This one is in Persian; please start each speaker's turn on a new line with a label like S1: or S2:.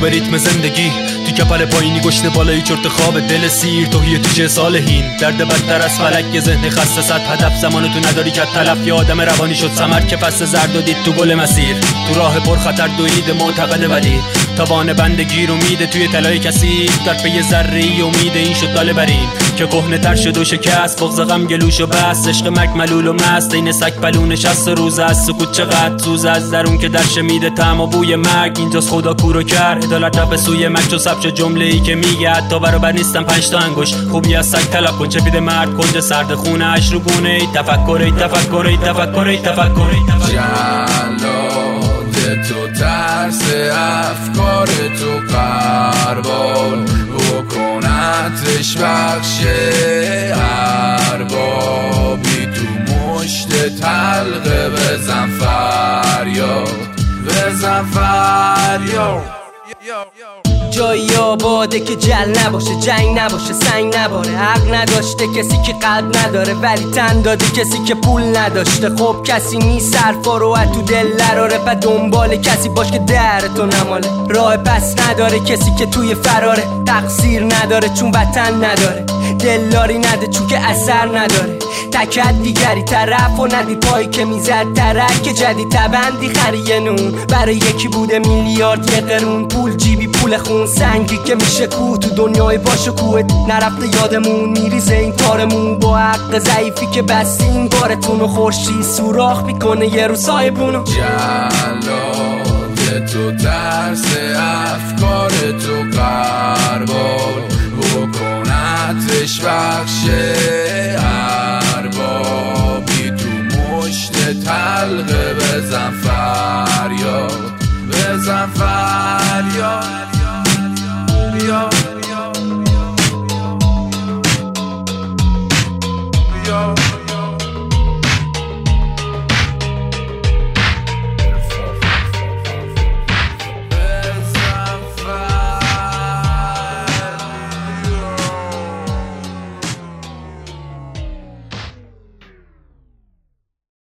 S1: به ریتم زندگی، تو کپل پایینی گشته بالایی چرت خواب دل سیر، توهی تو چه صالحین، درد بدتر از فلک یه ذهن خسته صد هدف، زمان تو نداری که تلف، یه آدم روانی شد ثمر که فصل زرد و دید تو گل مسیر، تو راه پر خطر دوید معتقد ولی توان بندگی رو میده توی طلای کسی، در پی ذره‌ای امید این شد دال برین که کهنه تر شد و شکست، بغض غم گلوش و بس، عشق مرگ ملول و مست، این سگ پلو نشست روز از سکوت چقدر سوز از درون که درش میده طعم و بوی مرگ، اینجاست خدا کورو کرد عدالت رفت سوی مرگ، چو سبچ جمله ای که میگه حتی برابر نیستم 5 تا انگشت، خوبی از سگ طلب کن چپید مرد کنج سرد خونه اش رو گونه، ای تفکر ای تفکر ای تفکر ای تفکر ای
S2: جلاد تو ترس افکار تو قربان بکنتش بخش اربابی، تو مشت تلقه بزن فریاد بزن فریاد.
S3: جایی آباده که جل نباشه، جنگ نباشه، سنگ نباره، حق نداشته کسی که قلب نداره، ولی تن داده کسی که پول نداشته. خب کسی نیست حرفا رو تو دل نراره، پس دنبال کسی باش که درتو نماله، راه پس نداره کسی که توی فراره، تقصیر نداره چون وطن نداره، دلداری نده چون که اثر نداره، تکت دیگری طرف و ندید پایی که میزد ترک جدید تبندی خریه نون، برای یکی بوده میلیارد یه قرون، پول جیبی پول خون، سنگی که میشه کوه تو دنیای باشه کوهت نرفته یادمون، میریزه این تارمون با حق ضعیفی که بستین بارتون و خورشید سوراخ میکنه یه رو سایبونو.
S2: جلاد تو ترس افکار تو قربان بکنتش بخش اربابی، تو مشت تلقه بزن فریاد بزن فریاد.